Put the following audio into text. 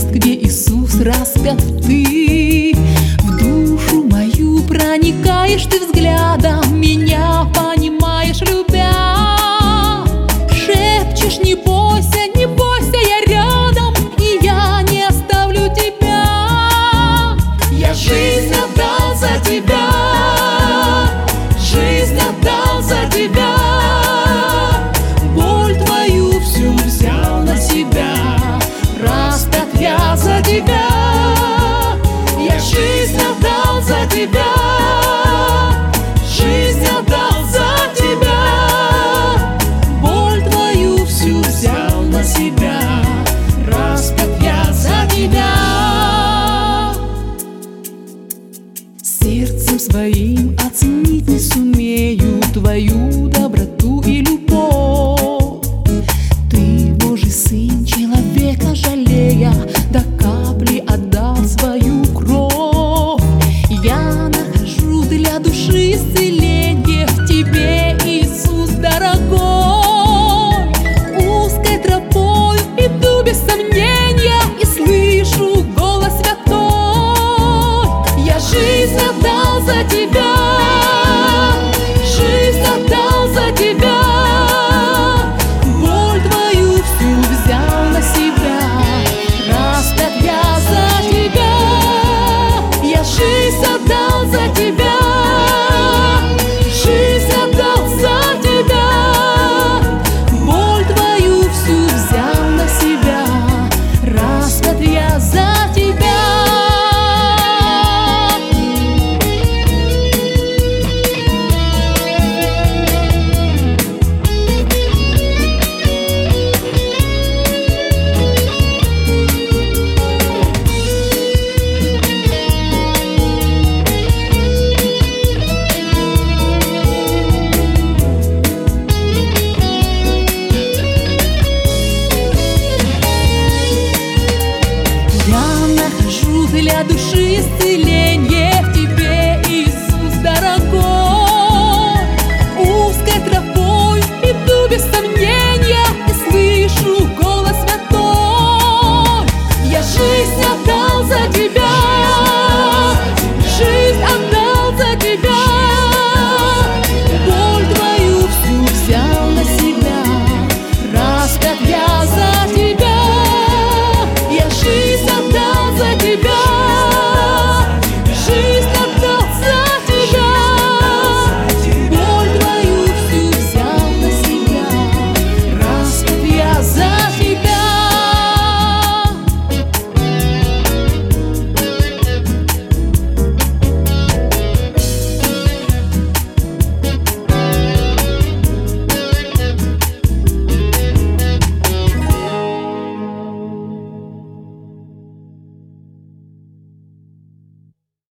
мест, где Иисус распят, ты в душу мою проникаешь ты взглядом, меня понимаешь, любя. Шепчешь: не бойся, не бойся, я рядом, и я не оставлю тебя. Я жизнь отдал за тебя, жизнь отдал за тебя. Боль твою всю взял на себя, распят я за тебя. Я жизнь отдал за тебя, жизнь отдал за тебя. Боль твою всю взял на себя, распят я за тебя. Сердцем своим оценить не сумею твою доброту и любовь. Ты, Божий Сын, человека жалея, до капли отдал свою кровь. Я нахожу для души исцеление в тебе, Иисус дорогой. Узкой тропой иду без сомнения и слышу голос святой. Я жизнь отдал за тебя, жизнь отдал за тебя. Боль твою всю взял на себя, распят я за тебя. Я жизнь отдал за тебя, жизнь отдал за тебя. Боль твою всю взял на себя, распят я за тебя. Я нахожу для души исцеление